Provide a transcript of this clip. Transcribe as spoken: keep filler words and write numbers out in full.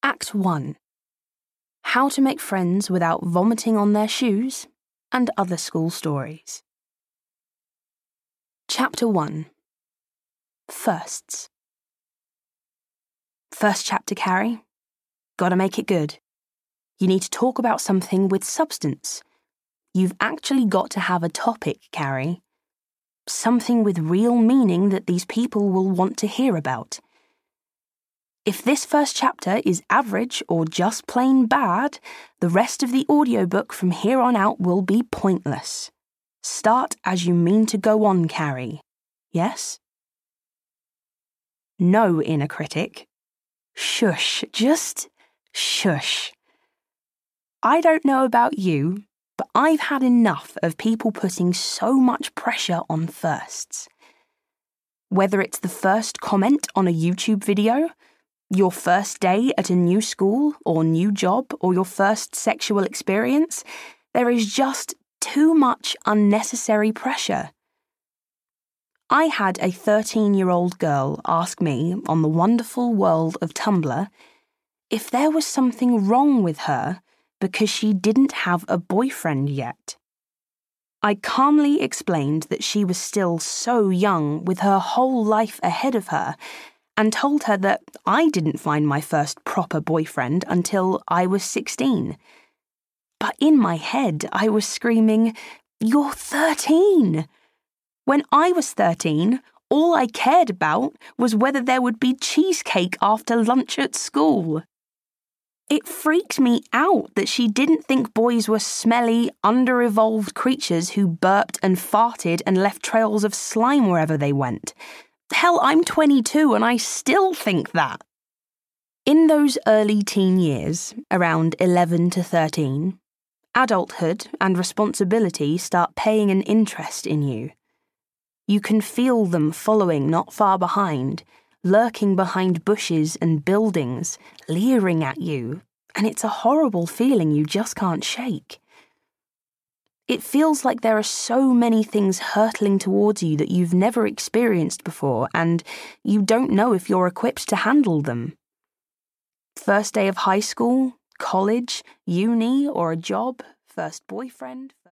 Act one. How to make friends without vomiting on their shoes and other school stories. Chapter one. Firsts. First chapter, Carrie. Gotta make it good. You need to talk about something with substance. You've actually got to have a topic, Carrie. Something with real meaning that these people will want to hear about. If this first chapter is average or just plain bad, the rest of the audiobook from here on out will be pointless. Start as you mean to go on, Carrie. Yes? No, inner critic. Shush, just shush. I don't know about you, but I've had enough of people putting so much pressure on firsts. Whether it's the first comment on a YouTube video, your first day at a new school or new job, or your first sexual experience, there is just too much unnecessary pressure. I had a thirteen-year-old girl ask me on the wonderful world of Tumblr if there was something wrong with her because she didn't have a boyfriend yet. I calmly explained that she was still so young with her whole life ahead of her, and told her that I didn't find my first proper boyfriend until I was sixteen. But in my head, I was screaming, "You're thirteen!" When I was thirteen, all I cared about was whether there would be cheesecake after lunch at school. It freaked me out that she didn't think boys were smelly, under-evolved creatures who burped and farted and left trails of slime wherever they went. Hell, I'm twenty-two and I still think that. In those early teen years, around eleven to thirteen, adulthood and responsibility start paying an interest in you. You can feel them following not far behind, lurking behind bushes and buildings, leering at you, and it's a horrible feeling you just can't shake. It feels like there are so many things hurtling towards you that you've never experienced before, and you don't know if you're equipped to handle them. First day of high school, college, uni, or a job, first boyfriend.